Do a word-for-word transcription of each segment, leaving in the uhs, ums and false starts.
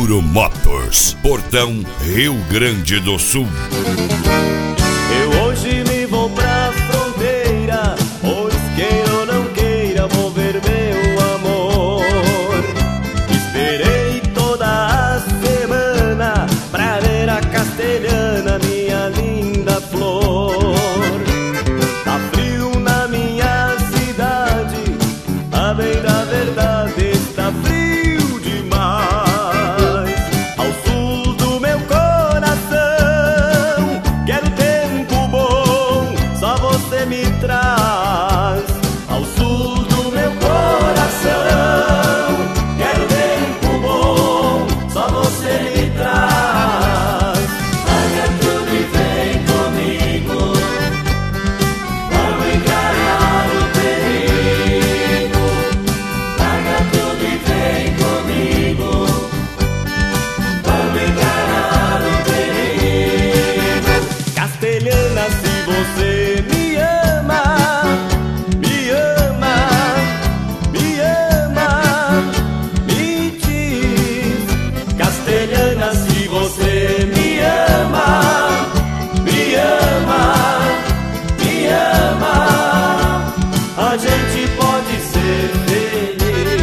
Ouro Motors, Portão, Rio Grande do Sul. Eu hoje me vou pra fronteira, pois queira ou não queira, vou ver meu amor. Esperei toda a semana pra ver a castelhana, minha linda flor. Tá frio na minha cidade, a bem da verdade está frio demais. Ao sul do meu coração, quero tempo bom, só você me traz. Ao sul do meu coração, quero tempo bom, só você me traz. Larga tudo e vem comigo, vamos encarar o perigo. Larga tudo e vem comigo, vamos encarar o perigo. Castelhana, se você me ama, me ama, me ama, me diz. Castelhana, se você me ama, me ama, me ama, a gente pode ser feliz.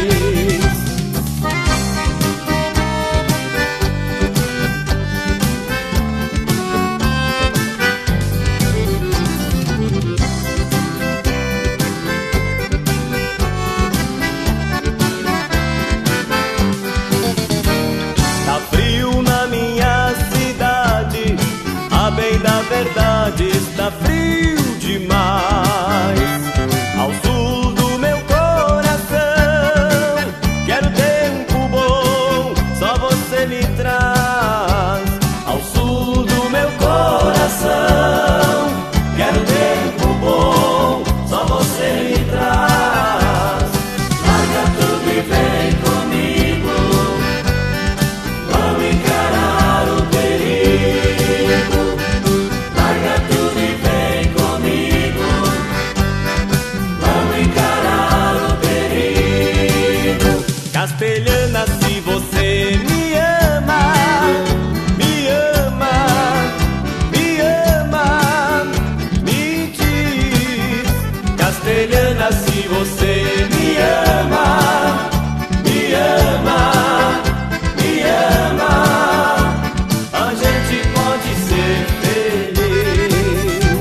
Tá frio na minha cidade, a bem da verdade está frio demais. Ao sul do meu coração, quero tempo bom, só você me traz. Ao sul do meu coração, quero tempo bom, só você me traz. Larga tudo e vem comigo, vamos encarar o perigo. Larga tudo e vem comigo, vamos encarar o perigo. Castelhana, se você me ama, me ama, me ama, me diz. Castelhana, se você me ama, me ama, me ama, a gente pode ser feliz.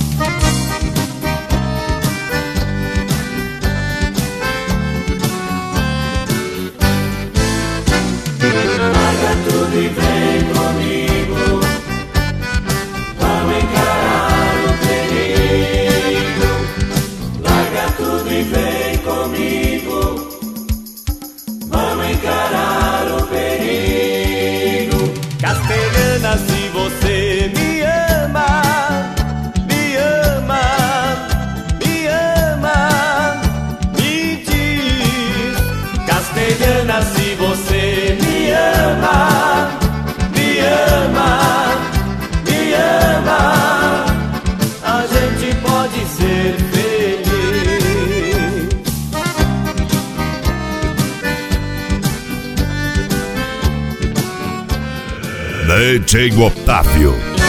Larga tudo e vem comigo, vamos encarar o perigo. Larga tudo e vem comigo, vamos encarar o perigo. Castelhana, se você me ama, me ama, me ama, me diz. Castelhana, se você me ama, me ama, me ama, a gente pode ser feliz. D J Otávio.